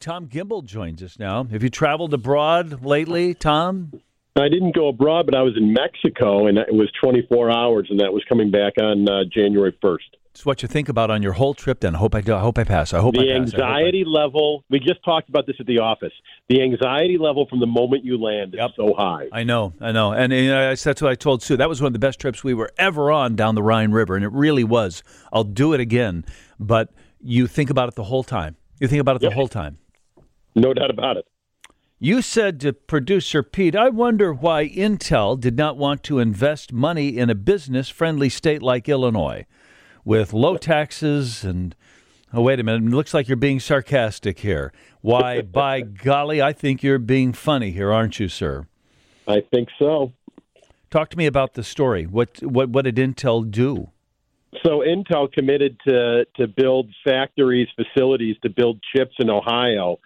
Tom Gimbel joins us now. Have you traveled abroad lately, Tom? I didn't go abroad, but I was in Mexico, and it was 24 hours, and that was coming back on January 1st. It's what you think about on your whole trip, then. I hope I pass. The anxiety level, we just talked about this at the office. The anxiety level from the moment you land is so high. I know. And that's what I told Sue. That was one of the best trips we were ever on down the Rhine River, and it really was. I'll do it again, but you think about it the whole time. The whole time. No doubt about it. You said to producer Pete, I wonder why Intel did not want to invest money in a business-friendly state like Illinois with low taxes and, oh, wait a minute, it looks like you're being sarcastic here. Why, by golly, I think you're being funny here, aren't you, sir? I think so. Talk to me about the story. What did Intel do? So Intel committed to build factories, facilities, to build chips in Ohio,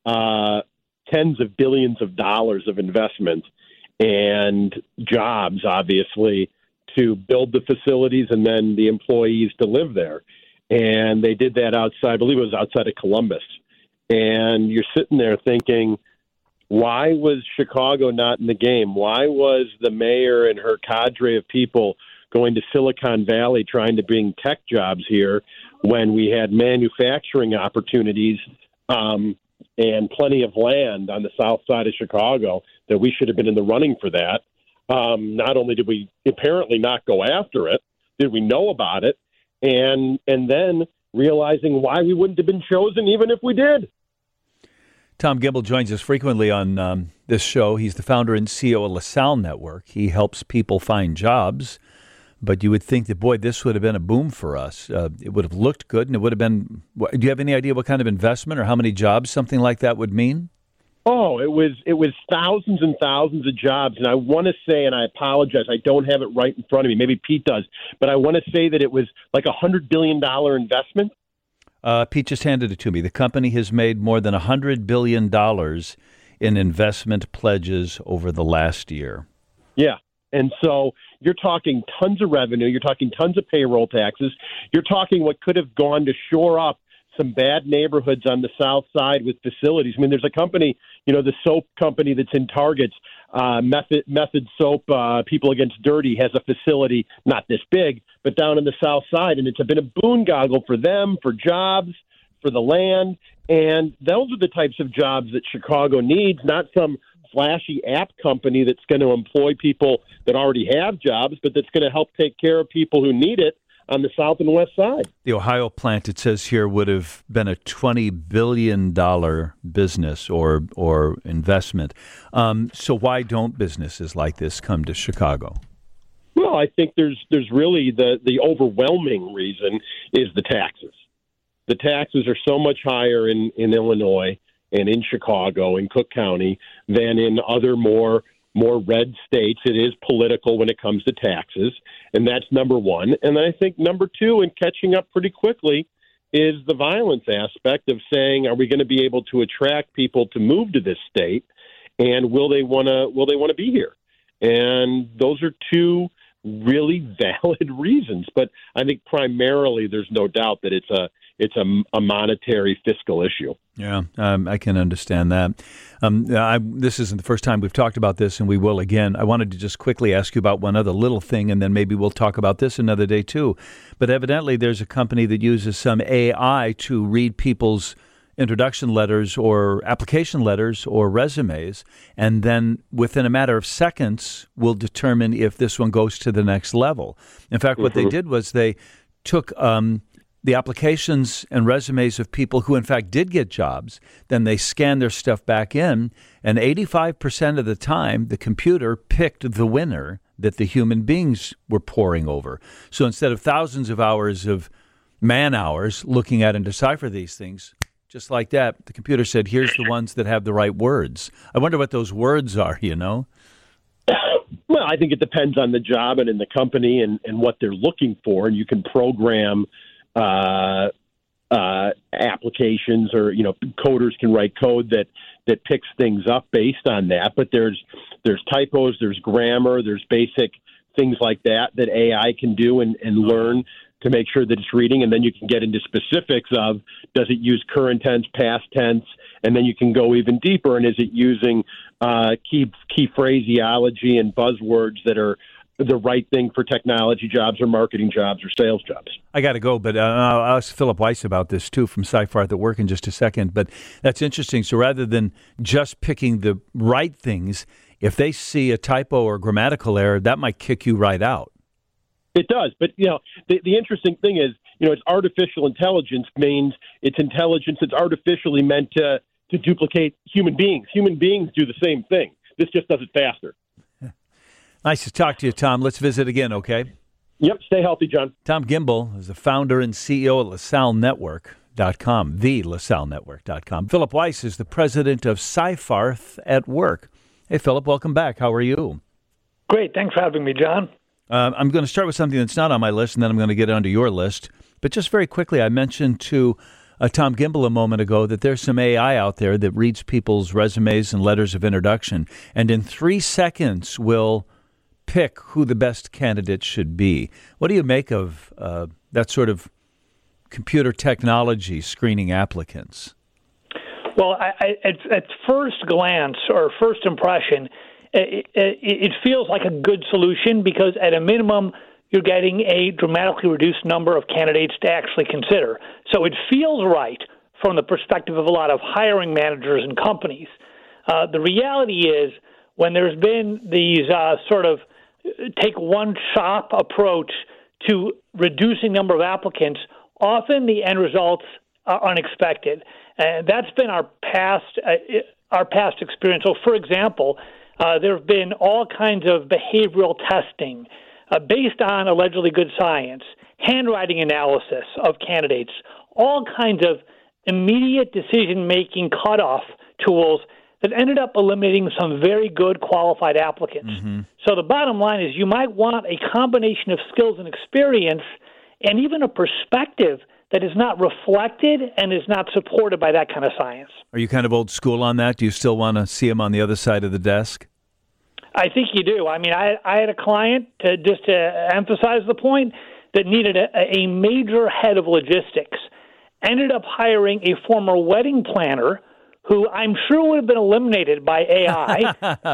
tens of billions of dollars of investment and jobs, obviously, to build the facilities and then the employees to live there. And they did that outside, I believe it was outside of Columbus. And you're sitting there thinking, why was Chicago not in the game? Why was the mayor and her cadre of people going to Silicon Valley trying to bring tech jobs here when we had manufacturing opportunities and plenty of land on the south side of Chicago that we should have been in the running for that? Not only did we apparently not go after it, did we know about it, and then realizing why we wouldn't have been chosen even if we did. Tom Gimbel joins us frequently on this show. He's the founder and CEO of LaSalle Network. He helps people find jobs. But you would think that, boy, this would have been a boom for us. It would have looked good, and it would have been – do you have any idea what kind of investment or how many jobs something like that would mean? Oh, it was thousands and thousands of jobs. And I want to say, and I apologize, I don't have it right in front of me. Maybe Pete does. But I want to say that it was like $100 billion investment. Pete just handed it to me. The company has made more than $100 billion in investment pledges over the last year. Yeah. And so you're talking tons of revenue. You're talking tons of payroll taxes. You're talking what could have gone to shore up some bad neighborhoods on the south side with facilities. I mean, there's a company, the soap company that's in Targets, Method Soap, People Against Dirty, has a facility, not this big, but down on the south side. And it's been a boondoggle for them, for jobs, for the land. And those are the types of jobs that Chicago needs, not some flashy app company that's going to employ people that already have jobs, but that's going to help take care of people who need it on the south and west side. The Ohio plant, it says here, would have been a $20 billion business or investment. So why don't businesses like this come to Chicago? Well, I think there's really the overwhelming reason is the taxes. The taxes are so much higher in Illinois and in Chicago, in Cook County, than in other more red states. It is political when it comes to taxes, and that's number one. And then I think number two, and catching up pretty quickly, is the violence aspect of saying, are we going to be able to attract people to move to this state, and will they want to be here? And those are two really valid reasons. But I think primarily there's no doubt that it's a monetary fiscal issue. Yeah, I can understand that. This isn't the first time we've talked about this, and we will again. I wanted to just quickly ask you about one other little thing, and then maybe we'll talk about this another day too. But evidently there's a company that uses some AI to read people's introduction letters or application letters or resumes, and then within a matter of seconds will determine if this one goes to the next level. In fact, what they did was they took the applications and resumes of people who, in fact, did get jobs. Then they scanned their stuff back in, and 85% of the time, the computer picked the winner that the human beings were poring over. So instead of thousands of hours of man-hours looking at and decipher these things, just like that, the computer said, here's the ones that have the right words. I wonder what those words are, Well, I think it depends on the job and in the company and what they're looking for, and you can program applications, or coders can write code that picks things up based on that. But there's typos, there's grammar, there's basic things like that AI can do and learn. to make sure that it's reading. And then you can get into specifics of, does it use current tense, past tense? And then you can go even deeper. And is it using key phraseology and buzzwords that are the right thing for technology jobs or marketing jobs or sales jobs? I got to go, but I'll ask Philip Weiss about this, too, from Sci-Fi at Work in just a second. But that's interesting. So rather than just picking the right things, if they see a typo or grammatical error, that might kick you right out. It does. But, the interesting thing is, it's artificial intelligence means it's intelligence that's artificially meant to duplicate human beings. Human beings do the same thing. This just does it faster. Nice to talk to you, Tom. Let's visit again, okay? Yep. Stay healthy, John. Tom Gimbel is the founder and CEO at LaSalleNetwork.com, the LaSalleNetwork.com. Philip Weiss is the president of Sci-Fi at Work. Hey, Philip, welcome back. How are you? Great. Thanks for having me, John. I'm going to start with something that's not on my list, and then I'm going to get onto your list. But just very quickly, I mentioned to Tom Gimbel a moment ago that there's some AI out there that reads people's resumes and letters of introduction, and in 3 seconds will pick who the best candidate should be. What do you make of that sort of computer technology screening applicants? Well, at first glance or first impression, it feels like a good solution because at a minimum, you're getting a dramatically reduced number of candidates to actually consider. So it feels right from the perspective of a lot of hiring managers and companies. The reality is when there's been these sort of take one shop approach to reducing number of applicants, often the end results are unexpected. And that's been our past experience. So, for example, there have been all kinds of behavioral testing based on allegedly good science, handwriting analysis of candidates, all kinds of immediate decision-making cutoff tools that ended up eliminating some very good qualified applicants. Mm-hmm. So the bottom line is you might want a combination of skills and experience and even a perspective that is not reflected and is not supported by that kind of science. Are you kind of old school on that? Do you still want to see them on the other side of the desk? I think you do. I mean, I had a client, to emphasize the point, that needed a major head of logistics, ended up hiring a former wedding planner who I'm sure would have been eliminated by AI,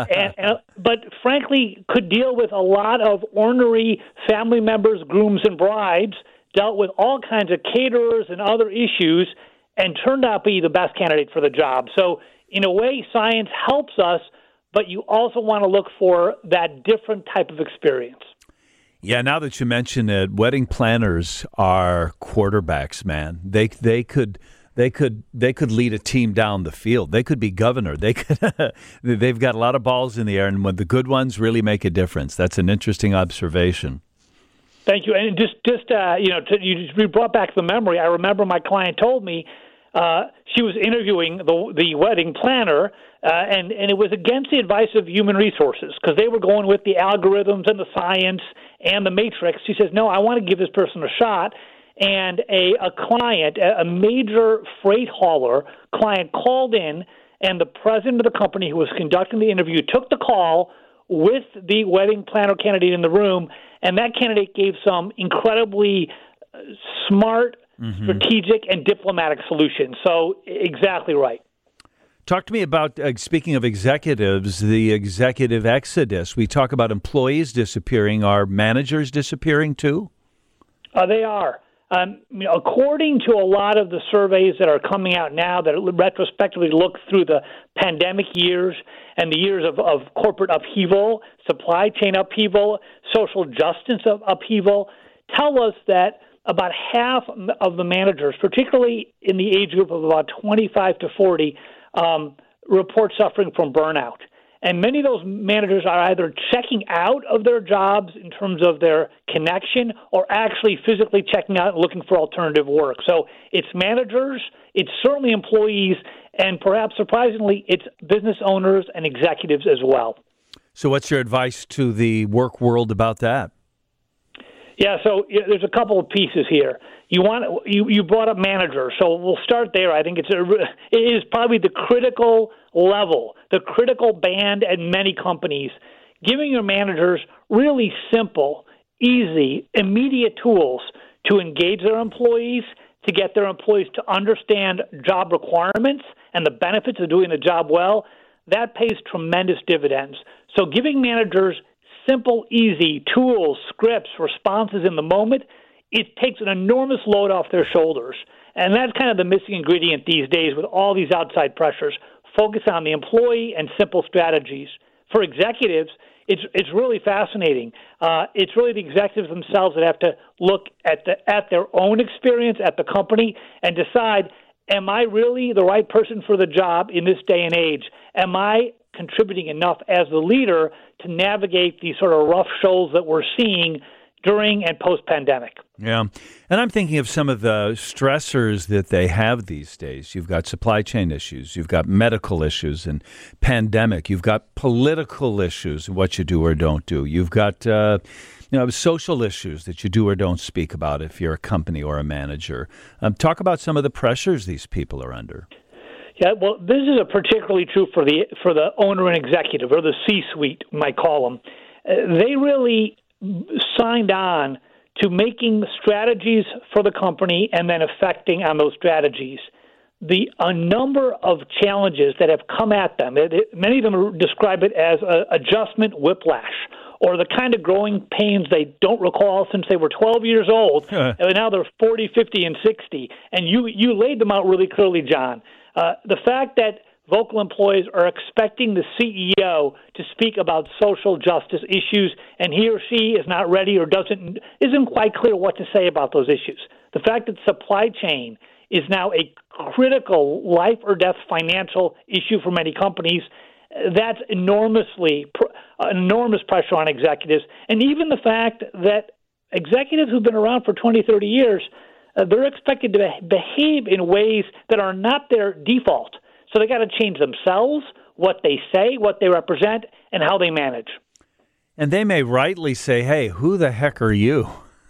but frankly could deal with a lot of ornery family members, grooms, and brides, dealt with all kinds of caterers and other issues, and turned out to be the best candidate for the job. So in a way, science helps us, but you also want to look for that different type of experience. Yeah, now that you mention it, wedding planners are quarterbacks, man. They could lead a team down the field. They could be governor. They've got a lot of balls in the air, and when the good ones really make a difference. That's an interesting observation. Thank you. And you brought back the memory. I remember my client told me she was interviewing the wedding planner, and it was against the advice of human resources because they were going with the algorithms and the science and the matrix. She says, no, I want to give this person a shot. And a client, a major freight hauler client, called in, and the president of the company who was conducting the interview took the call with the wedding planner candidate in the room, and that candidate gave some incredibly smart, strategic, and diplomatic solutions. So exactly right. Talk to me about, speaking of executives, the executive exodus. We talk about employees disappearing. Are managers disappearing too? They are. According to a lot of the surveys that are coming out now that retrospectively look through the pandemic years and the years of corporate upheaval, supply chain upheaval, social justice upheaval, tell us that about half of the managers, particularly in the age group of about 25 to 40, report suffering from burnout. And many of those managers are either checking out of their jobs in terms of their connection or actually physically checking out and looking for alternative work. So it's managers, it's certainly employees, and perhaps surprisingly, it's business owners and executives as well. So what's your advice to the work world about that? Yeah, so there's a couple of pieces here. You brought up managers, so we'll start there. I think it is probably the critical level, the critical band at many companies, giving your managers really simple, easy, immediate tools to engage their employees, to get their employees to understand job requirements and the benefits of doing the job well, that pays tremendous dividends. So giving managers simple, easy tools, scripts, responses in the moment, it takes an enormous load off their shoulders. And that's kind of the missing ingredient these days with all these outside pressures. Focus on the employee and simple strategies. For executives, it's really fascinating. It's really the executives themselves that have to look at their own experience at the company and decide, am I really the right person for the job in this day and age? Am I contributing enough as the leader to navigate these sort of rough shoals that we're seeing during and post-pandemic? Yeah. And I'm thinking of some of the stressors that they have these days. You've got supply chain issues. You've got medical issues and pandemic. You've got political issues, what you do or don't do. You've got social issues that you do or don't speak about if you're a company or a manager. Talk about some of the pressures these people are under. Yeah, well, this is particularly true for the owner and executive, or the C-suite, you might call them. They really signed on to making strategies for the company and then effecting on those strategies. A number of challenges that have come at them, many of them describe it as adjustment whiplash, or the kind of growing pains they don't recall since they were 12 years old, and now they're 40, 50, and 60. And you laid them out really clearly, John. The fact that vocal employees are expecting the CEO to speak about social justice issues, and he or she is not ready or isn't quite clear what to say about those issues. The fact that supply chain is now a critical life or death financial issue for many companies, that's enormous pressure on executives. And even the fact that executives who've been around for 20, 30 years, they're expected to behave in ways that are not their default. So they got to change themselves, what they say, what they represent, and how they manage. And they may rightly say, hey, who the heck are you?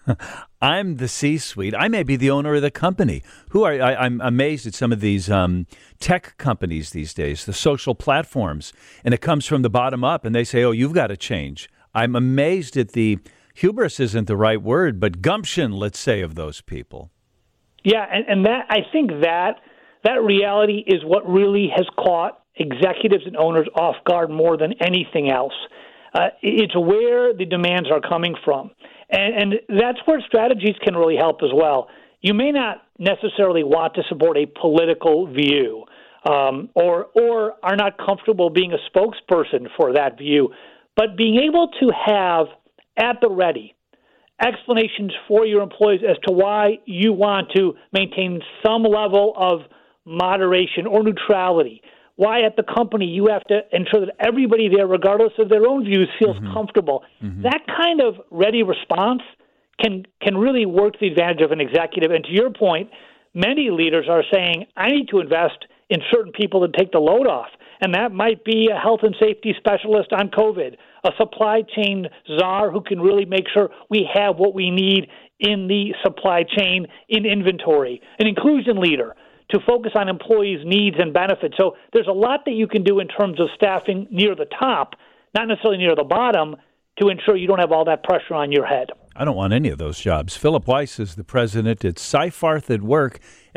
I'm the C-suite. I may be the owner of the company. I'm amazed at some of these tech companies these days, the social platforms, and it comes from the bottom up, and they say, oh, you've got to change. I'm amazed at the hubris isn't the right word, but gumption, let's say, of those people. Yeah, and that I think that reality is what really has caught executives and owners off guard more than anything else. It's where the demands are coming from. And that's where strategies can really help as well. You may not necessarily want to support a political view or are not comfortable being a spokesperson for that view, but being able to have at the ready explanations for your employees as to why you want to maintain some level of moderation or neutrality, why at the company you have to ensure that everybody there, regardless of their own views, feels comfortable. That kind of ready response can really work to the advantage of an executive. And to your point, many leaders are saying, I need to invest in certain people to take the load off. And that might be a health and safety specialist on COVID, a supply chain czar who can really make sure we have what we need in the supply chain, in inventory, an inclusion leader to focus on employees' needs and benefits. So there's a lot that you can do in terms of staffing near the top, not necessarily near the bottom, to ensure you don't have all that pressure on your head. I don't want any of those jobs. Philip Weiss is the president at Seyfarth at Work,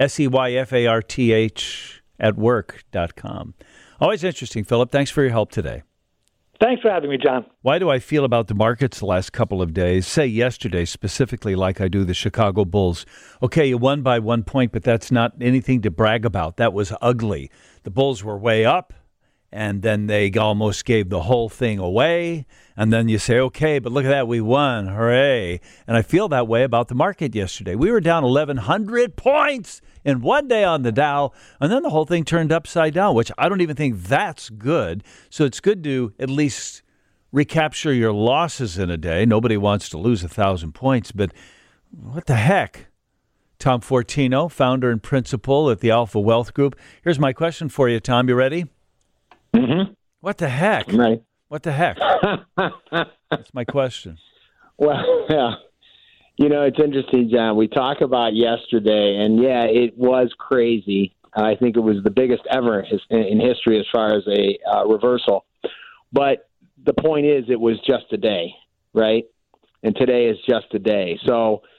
Seyfarth at work.com. Always interesting, Philip. Thanks for your help today. Thanks for having me, John. Why do I feel about the markets the last couple of days, say yesterday specifically, like I do the Chicago Bulls? Okay, you won by 1 point, but that's not anything to brag about. That was ugly. The Bulls were way up, and then they almost gave the whole thing away. And then you say, okay, but look at that, we won, hooray. And I feel that way about the market yesterday. We were down 1,100 points in one day on the Dow, and then the whole thing turned upside down, which I don't even think that's good. So it's good to at least recapture your losses in a day. Nobody wants to lose 1,000 points, but what the heck? Tom Fortino, founder and principal at the Alpha Wealth Group. Here's my question for you, Tom. You ready? Mm-hmm. What the heck? I'm ready. What the heck? That's my question. Well, yeah. You know, it's interesting, John. We talk about yesterday, and yeah, it was crazy. I think it was the biggest ever in history as far as a reversal. But the point is, it was just a day, right? And today is just a day. So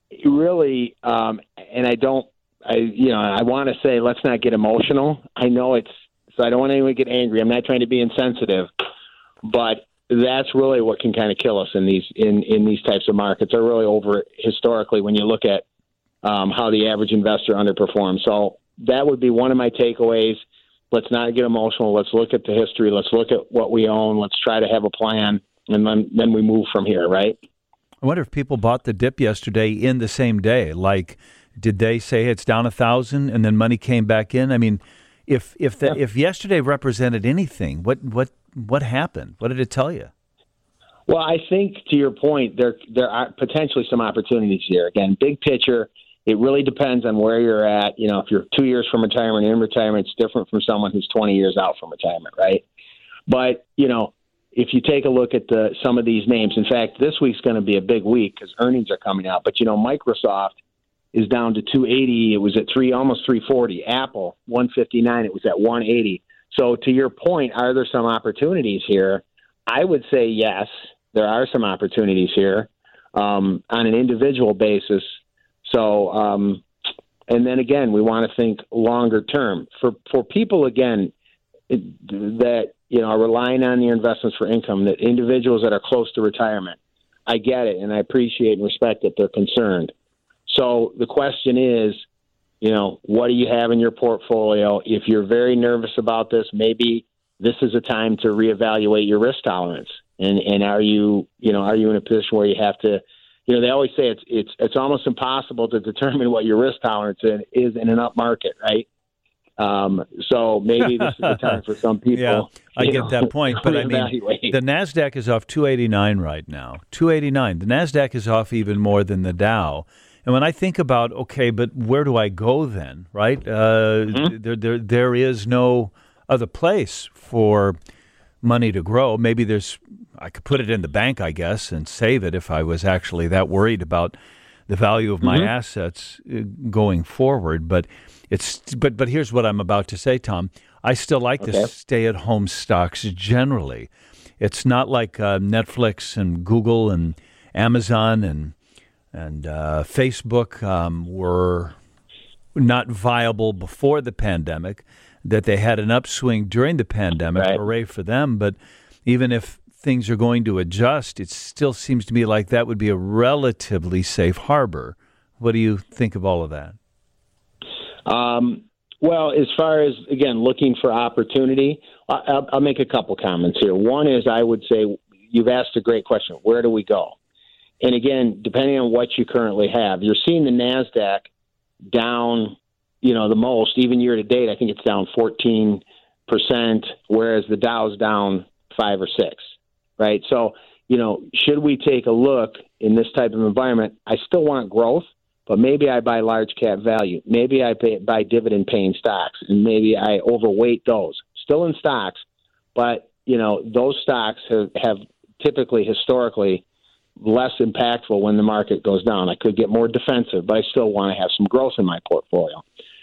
really, and I want to say let's not get emotional. I know so I don't want anyone to get angry. I'm not trying to be insensitive, but that's really what can kind of kill us in these types of markets. Are really over historically when you look at how the average investor underperforms. So that would be one of my takeaways. Let's not get emotional. Let's look at the history. Let's look at what we own. Let's try to have a plan, and then we move from here, right? I wonder if people bought the dip yesterday in the same day. Like, did they say it's down 1,000 and then money came back in? I mean, if yesterday represented anything, what happened? What did it tell you? Well, I think to your point, there are potentially some opportunities here. Again, big picture, it really depends on where you're at. You know, if you're 2 years from retirement, in retirement, it's different from someone who's 20 years out from retirement, right? But, you know, if you take a look at some of these names, in fact, this week's going to be a big week because earnings are coming out. But, you know, Microsoft is down to 280. It was at almost 340. Apple, 159. It was at 180. So to your point, are there some opportunities here? I would say yes, there are some opportunities here on an individual basis. So, and then again, we want to think longer term for people again that are relying on their investments for income. That individuals that are close to retirement, I get it, and I appreciate and respect that they're concerned. So the question is, what do you have in your portfolio? If you're very nervous about this, maybe this is a time to reevaluate your risk tolerance. And are you in a position where you have to? They always say it's almost impossible to determine what your risk tolerance is in an up market, right? So maybe this is the time for some people. Yeah, I get that point, but I mean, the NASDAQ is off 289 right now. 289. The NASDAQ is off even more than the Dow. And when I think about, okay, but where do I go then, right? There is no other place for money to grow. Maybe I could put it in the bank, I guess, and save it if I was actually that worried about the value of my assets going forward. But here's what I'm about to say, Tom. I still like the stay-at-home stocks generally. It's not like Netflix and Google and Amazon and Facebook were not viable before the pandemic, that they had an upswing during the pandemic. Right. Hooray for them. But even if things are going to adjust, it still seems to me like that would be a relatively safe harbor. What do you think of all of that? Well, as far as, again, looking for opportunity, I'll make a couple comments here. One is I would say you've asked a great question. Where do we go? And again, depending on what you currently have, you're seeing the NASDAQ down, the most, even year to date. I think it's down 14%, whereas the Dow's down 5 or 6, right? So, should we take a look in this type of environment? I still want growth, but maybe I buy large cap value. Maybe I buy dividend paying stocks, and maybe I overweight those. Still in stocks, but, those stocks have typically, historically, less impactful when the market goes down. I could get more defensive, but I still want to have some growth in my portfolio.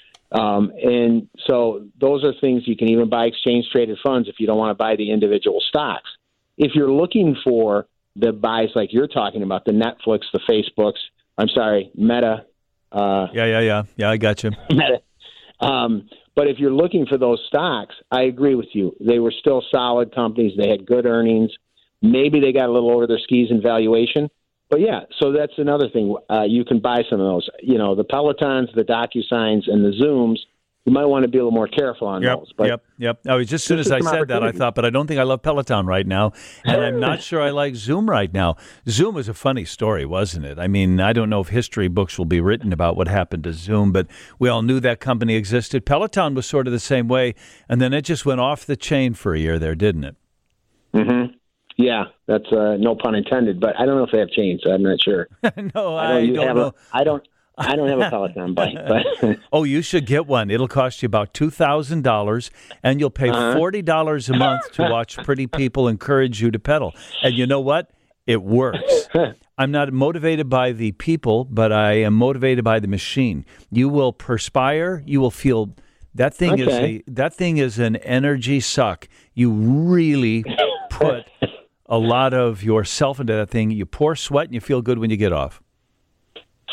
And so those are things you can even buy exchange traded funds if you don't want to buy the individual stocks. If you're looking for the buys like you're talking about, the Netflix, the Facebooks, Meta. Yeah, I got you. Meta. But if you're looking for those stocks, I agree with you. They were still solid companies. They had good earnings. Maybe they got a little over their skis in valuation. But, yeah, so that's another thing. You can buy some of those. The Pelotons, the DocuSigns, and the Zooms, you might want to be a little more careful on those. But Yep. I was just as soon as I said that, I thought, but I don't think I love Peloton right now, and I'm not sure I like Zoom right now. Zoom was a funny story, wasn't it? I mean, I don't know if history books will be written about what happened to Zoom, but we all knew that company existed. Peloton was sort of the same way, and then it just went off the chain for a year there, didn't it? Mm-hmm. Yeah, that's no pun intended, but I don't know if they have chains. So I'm not sure. No, I don't know. I don't have a Peloton bike. But oh, you should get one. It'll cost you about $2,000, and you'll pay $40 a month to watch pretty people encourage you to pedal. And you know what? It works. I'm not motivated by the people, but I am motivated by the machine. You will perspire. You will feel that thing is an energy suck. You really put a lot of yourself into that thing. You pour sweat and you feel good when you get off.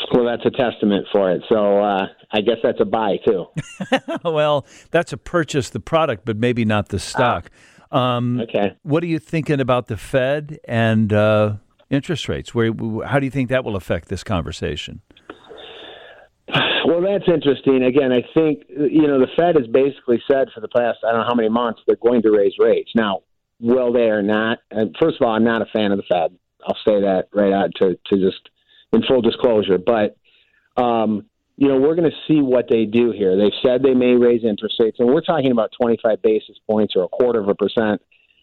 Well, that's a testament for it. So I guess that's a buy, too. Well, that's a purchase, the product, but maybe not the stock. Okay. What are you thinking about the Fed and interest rates? How do you think that will affect this conversation? Well, that's interesting. Again, I think, the Fed has basically said for the past, I don't know how many months, they're going to raise rates. Now, will they or not? And first of all, I'm not a fan of the Fed. I'll say that right out to just in full disclosure. But, we're going to see what they do here. They've said they may raise interest rates, and we're talking about 25 basis points or 0.25%.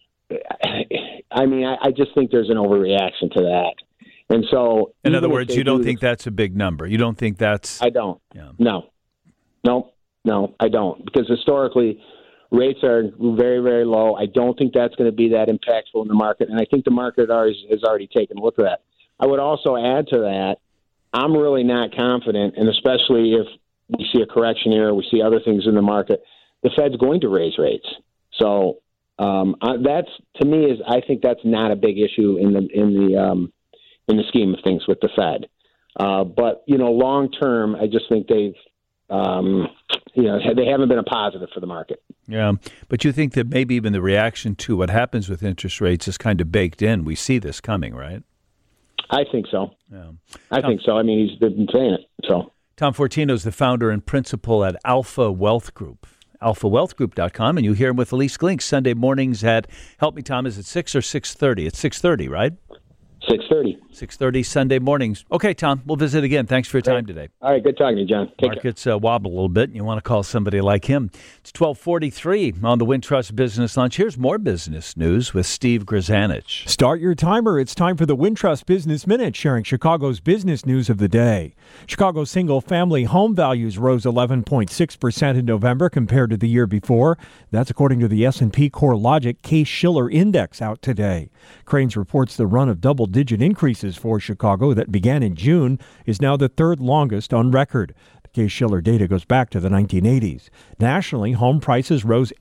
I mean, I just think there's an overreaction to that. And so, in other words, you don't think that's a big number. You don't think that's... I don't. Yeah. No, I don't. Because historically, rates are very, very low. I don't think that's going to be that impactful in the market. And I think the market has already taken a look at that. I would also add to that, I'm really not confident, and especially if we see a correction here, we see other things in the market, the Fed's going to raise rates. So that's, to me, I think that's not a big issue in the scheme of things with the Fed. But, long term, I just think they haven't been a positive for the market. Yeah, but you think that maybe even the reaction to what happens with interest rates is kind of baked in. We see this coming, right? I think so. Yeah. I think so. I mean, he's been saying it. So Tom Fortino is the founder and principal at Alpha Wealth Group. AlphaWealthGroup.com, and you hear him with Elise Glink Sunday mornings at, help me, Tom, is it 6 or 6:30? It's 6:30, right? 6:30. 6:30 Sunday mornings. Okay, Tom, we'll visit again. Thanks for your time today. All right, good talking to you, John. Take Markets wobble a little bit, and you want to call somebody like him. It's 12:43 on the Wintrust Business Lunch. Here's more business news with Steve Grzanich. Start your timer. It's time for the Wintrust Business Minute, sharing Chicago's business news of the day. Chicago's single-family home values rose 11.6% in November compared to the year before. That's according to the S&P CoreLogic Case-Shiller Index out today. Crain's reports the run of double-digit increases for Chicago that began in June is now the third longest on record. The Case-Shiller data goes back to the 1980s. Nationally, home prices rose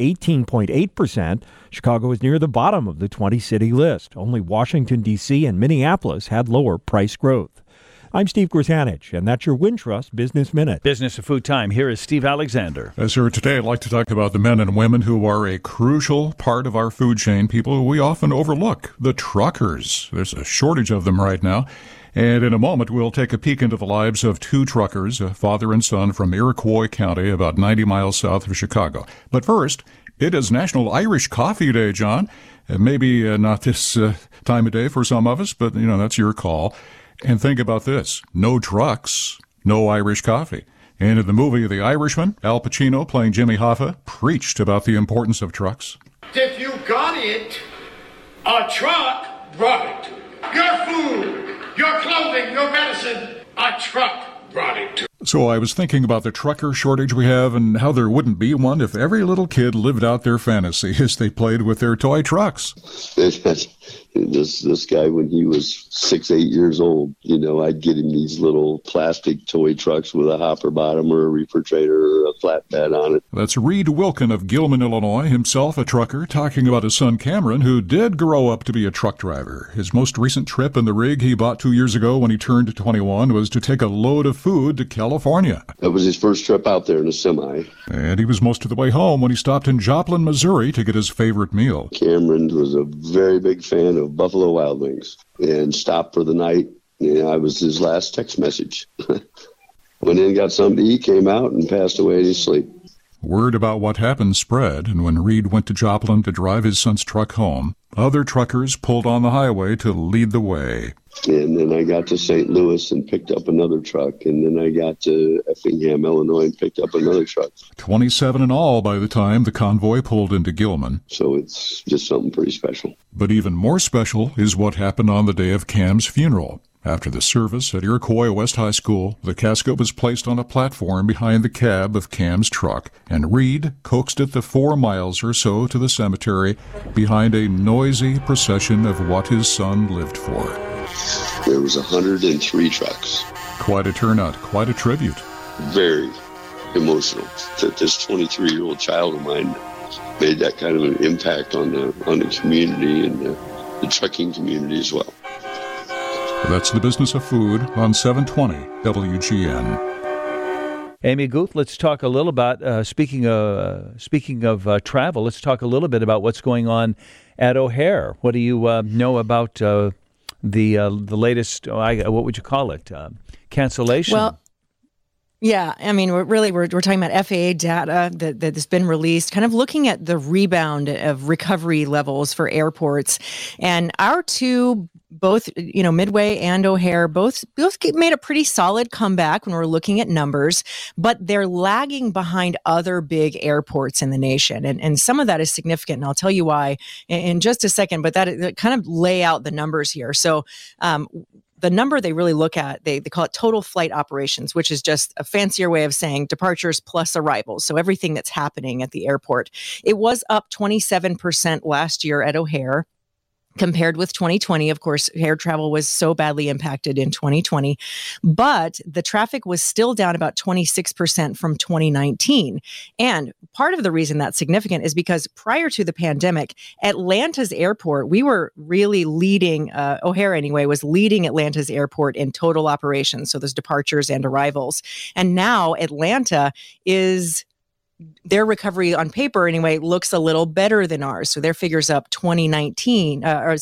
18.8%. Chicago is near the bottom of the 20-city list. Only Washington, D.C. and Minneapolis had lower price growth. I'm Steve Grzanich, and that's your Wintrust Business Minute. Business of Food Time. Here is Steve Alexander. Sir, today I'd like to talk about the men and women who are a crucial part of our food chain, people who we often overlook, the truckers. There's a shortage of them right now. And in a moment, we'll take a peek into the lives of two truckers, a father and son from Iroquois County, about 90 miles south of Chicago. But first, it is National Irish Coffee Day, John. Maybe not this time of day for some of us, but, that's your call. And think about this. No trucks, no Irish coffee. And in the movie The Irishman, Al Pacino, playing Jimmy Hoffa, preached about the importance of trucks. If you got it, a truck brought it. Your food, your clothing, your medicine, a truck brought it to. So I was thinking about the trucker shortage we have and how there wouldn't be one if every little kid lived out their fantasy as they played with their toy trucks. This guy, when he was 6, 8 years old, I'd get him these little plastic toy trucks with a hopper bottom or a refrigerator or a flatbed on it. That's Reed Wilkin of Gilman, Illinois, himself a trucker, talking about his son Cameron, who did grow up to be a truck driver. His most recent trip in the rig he bought 2 years ago when he turned 21 was to take a load of food to California. That was his first trip out there in a semi. And he was most of the way home when he stopped in Joplin, Missouri to get his favorite meal. Cameron was a very big fan of Buffalo Wild Wings and stopped for the night. I was his last text message. Went in, got something to eat, came out, and passed away in his sleep. Word about what happened spread, and when Reed went to Joplin to drive his son's truck home, other truckers pulled on the highway to lead the way. And then I got to St. Louis and picked up another truck. And then I got to Effingham, Illinois, and picked up another truck. 27 in all by the time the convoy pulled into Gilman. So it's just something pretty special. But even more special is what happened on the day of Cam's funeral. After the service at Iroquois West High School, the casket was placed on a platform behind the cab of Cam's truck, and Reed coaxed it the 4 miles or so to the cemetery behind a noisy procession of what his son lived for. There was 103 trucks. Quite a turnout, quite a tribute. Very emotional that this 23-year-old child of mine made that kind of an impact on the community and the trucking community as well. That's the business of food on 720 WGN. Amy Guth, let's talk a little about, speaking of travel, let's talk a little bit about what's going on at O'Hare. What do you know about the latest, what would you call it, cancellation? Well, yeah, I mean, we're talking about FAA data that has been released, kind of looking at the rebound of recovery levels for airports. And our two, both, Midway and O'Hare, both made a pretty solid comeback when we're looking at numbers, but they're lagging behind other big airports in the nation. And some of that is significant, and I'll tell you why in just a second, but that kind of lay out the numbers here. So, the number they really look at, they call it total flight operations, which is just a fancier way of saying departures plus arrivals. So everything that's happening at the airport. It was up 27% last year at O'Hare. Compared with 2020, of course, air travel was so badly impacted in 2020, but the traffic was still down about 26% from 2019. And part of the reason that's significant is because prior to the pandemic, Atlanta's airport, we were really leading, O'Hare anyway, was leading Atlanta's airport in total operations. So those departures and arrivals. And now Atlanta is... their recovery on paper anyway looks a little better than ours. So their figures up 29%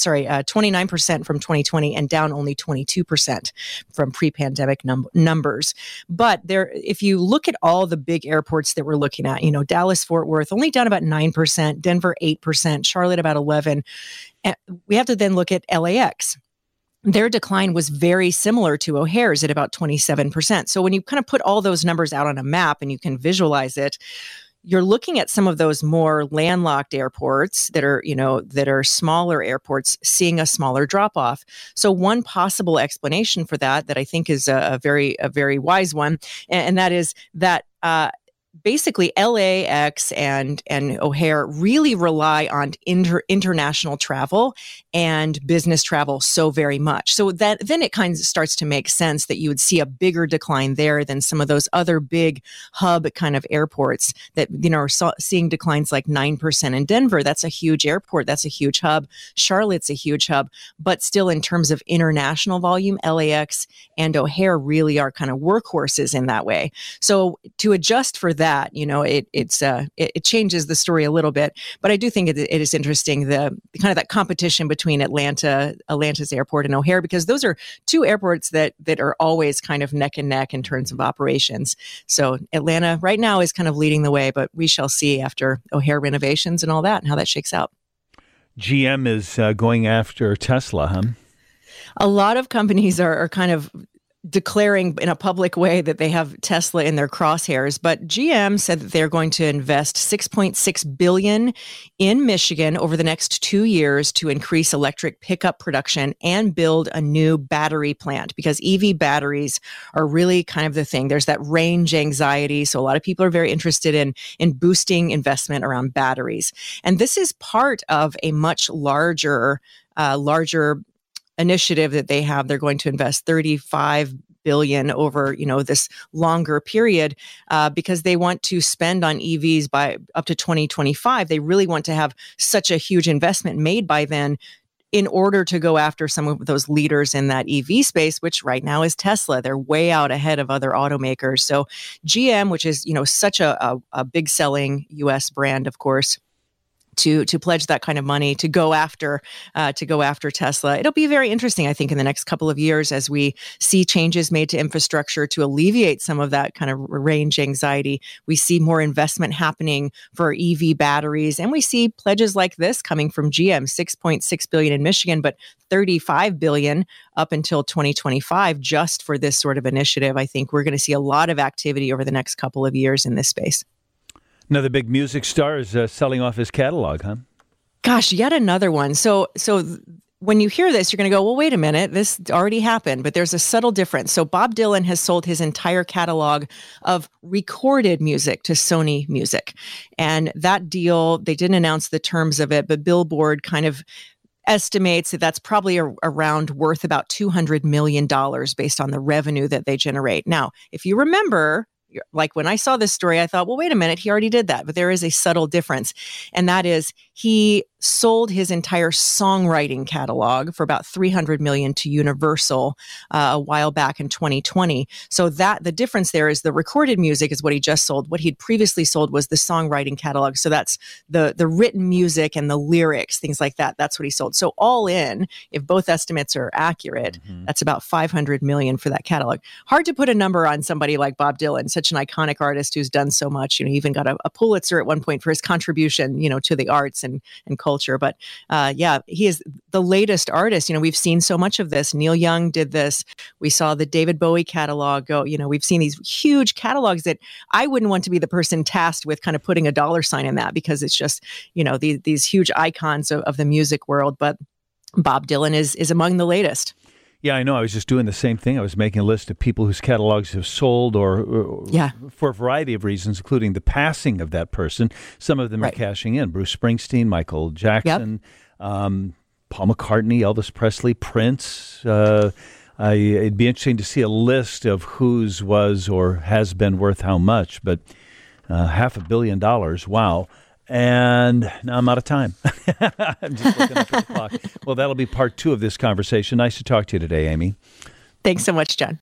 from 2020 and down only 22% from pre-pandemic numbers. But if you look at all the big airports that we're looking at, Dallas, Fort Worth, only down about 9%, Denver, 8%, Charlotte, about 11%. And we have to then look at LAX. Their decline was very similar to O'Hare's at about 27%. So when you kind of put all those numbers out on a map and you can visualize it, you're looking at some of those more landlocked airports that are smaller airports seeing a smaller drop off. So one possible explanation for that I think is a very wise one, and that is that basically LAX and O'Hare really rely on international travel and business travel so very much. So that then it kind of starts to make sense that you would see a bigger decline there than some of those other big hub kind of airports that, are seeing declines like 9% in Denver. That's a huge airport. That's a huge hub. Charlotte's a huge hub. But still in terms of international volume, LAX and O'Hare really are kind of workhorses in that way. So to adjust for that, it changes the story a little bit, but I do think it is interesting the kind of that competition between Atlanta's airport and O'Hare, because those are two airports that are always kind of neck and neck in terms of operations. So Atlanta right now is kind of leading the way, but we shall see after O'Hare renovations and all that and how that shakes out. GM is going after Tesla, huh? A lot of companies are kind of declaring in a public way that they have Tesla in their crosshairs, but GM said that they're going to invest $6.6 billion in Michigan over the next 2 years to increase electric pickup production and build a new battery plant, because EV batteries are really kind of the thing. There's that range anxiety, so a lot of people are very interested in boosting investment around batteries, and this is part of a much larger initiative that they have. They're going to invest $35 billion over, this longer period because they want to spend on EVs by up to 2025. They really want to have such a huge investment made by then in order to go after some of those leaders in that EV space, which right now is Tesla. They're way out ahead of other automakers. So GM, which is, such a big selling US brand, of course, to pledge that kind of money to go after Tesla. It'll be very interesting, I think, in the next couple of years as we see changes made to infrastructure to alleviate some of that kind of range anxiety. We see more investment happening for EV batteries, and we see pledges like this coming from GM, $6.6 billion in Michigan, but $35 billion up until 2025 just for this sort of initiative. I think we're going to see a lot of activity over the next couple of years in this space. Another big music star is selling off his catalog, huh? Gosh, yet another one. So when you hear this, you're going to go, well, wait a minute, this already happened, but there's a subtle difference. So Bob Dylan has sold his entire catalog of recorded music to Sony Music. And that deal, they didn't announce the terms of it, but Billboard kind of estimates that that's probably around worth about $200 million based on the revenue that they generate. Now, if you remember, like when I saw this story, I thought, well, wait a minute, he already did that. But there is a subtle difference. And that is he sold his entire songwriting catalog for about $300 million to Universal a while back in 2020. So that the difference there is the recorded music is what he just sold. What he'd previously sold was the songwriting catalog. So that's the written music and the lyrics, things like that. That's what he sold. So all in, if both estimates are accurate, that's about $500 million for that catalog. Hard to put a number on somebody like Bob Dylan, such an iconic artist who's done so much. He even got a Pulitzer at one point for his contribution, to the arts and culture. But he is the latest artist. We've seen so much of this. Neil Young did this. We saw the David Bowie catalog go. We've seen these huge catalogs that I wouldn't want to be the person tasked with kind of putting a dollar sign in that, because it's just, these huge icons of the music world. But Bob Dylan is among the latest. Yeah, I know. I was just doing the same thing. I was making a list of people whose catalogs have sold or for a variety of reasons, including the passing of that person. Some of them are cashing in. Bruce Springsteen, Michael Jackson, Paul McCartney, Elvis Presley, Prince. It'd be interesting to see a list of whose was or has been worth how much, but $500 million. Wow. And now I'm out of time. I'm just looking up at the clock. Well, that'll be part 2 of this conversation. Nice to talk to you today, Amy. Thanks so much, John.